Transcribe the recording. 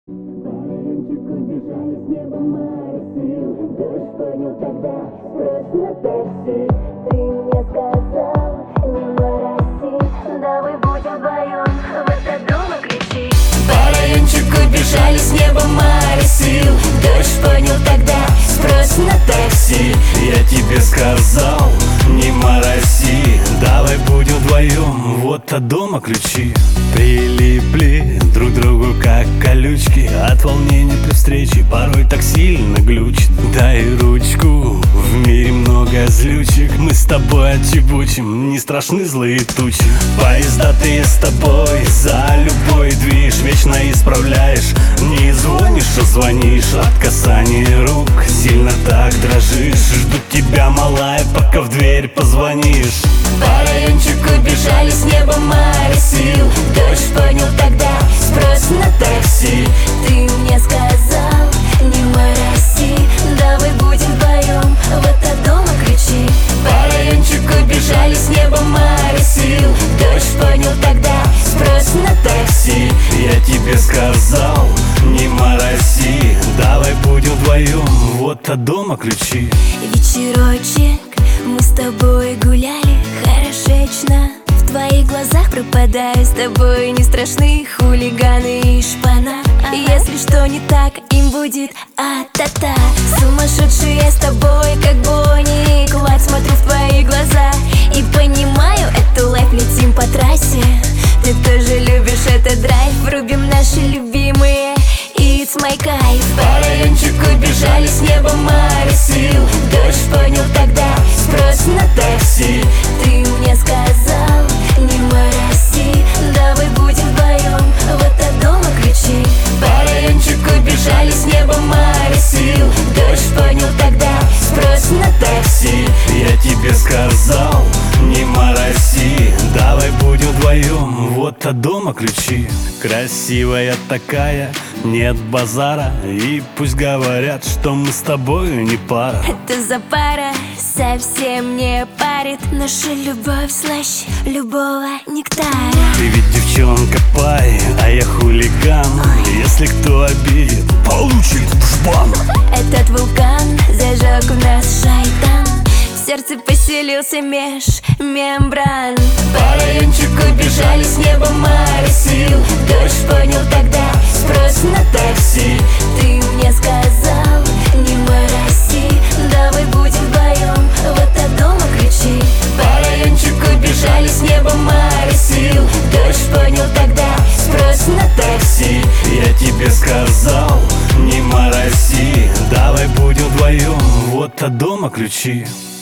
Баранчик убежали с неба море сил. Дождь понял тогда, спрос на такси. Ты мне сказал, не мороси, давай будем вдвоем в этот дом и ключи. Баранчик убежали с неба море сил. Дождь понял тогда, спрос на такси. Я тебе сказал, не мороси, давай будем вдвоем, вот от дома ключи. Прилипли друг к другу как колючки, от волнения при встрече порой так сильно глючит. Дай ручку, в мире много злючек, мы с тобой отчебучим, не страшны злые тучи. Поездатые с тобой, за любой движ вечно исправляешь. Не звонишь, а звонишь, от касания рук сильно так дрожишь. Жду тебя, малая, пока в дверь позвонишь. Баранчик убежали с неба море сил. Дождь понял тогда, спрос на такси. Ты мне сказал, не мороси, давай будем вдвоем в этот дом и ключи. Баранчик убежали с неба море сил. Дождь понял тогда, спрос на такси. Я тебе сказал, не мороси, давай будем вдвоем, вот от дома ключи. Вечерочек, мы с тобой гуляли хорошечно. В твоих глазах пропадаю, с тобой не страшны хулиганы и шпана. Если что не так, им будет а-та-та. Сумасшедший я с тобой, как Бонни и Клайд. Смотрю в твои глаза и понимаю, это лайф, летим по трассе. Ты тоже любишь этот драйв, врубим наши любимые It's my кайф. Баранчик убежали с неба море сил. Дождь понял тогда, спрос на такси. Ты мне сказал, не мороси, давай будем вдвоем в этот дом и ключи. Баранчик убежали с неба море сил. Дождь понял тогда, спрос на такси. Я тебе сказал, не мороси, давай будем вдвоем, вот от дома ключи. Красивая такая, нет базара, и пусть говорят, что мы с тобой не пара. Это за пара совсем не парит. Наша любовь слаще любого нектара. Ты ведь девчонка пай, а я хулиган. Если кто обидит, получит в жбан. Этот вулкан зажег у нас шайтан. В сердце поселился меж мембран. Баранчик убежали с неба море сил. Дождь понял тогда, спрос на такси. Ты мне сказал, не мороси, давай будем вдвоем в этот дом и ключи. Баранчик убежали с неба море сил. Дождь понял тогда, спрос на такси. Я тебе сказал, не мороси, давай будем вдвоем, вот от дома ключи.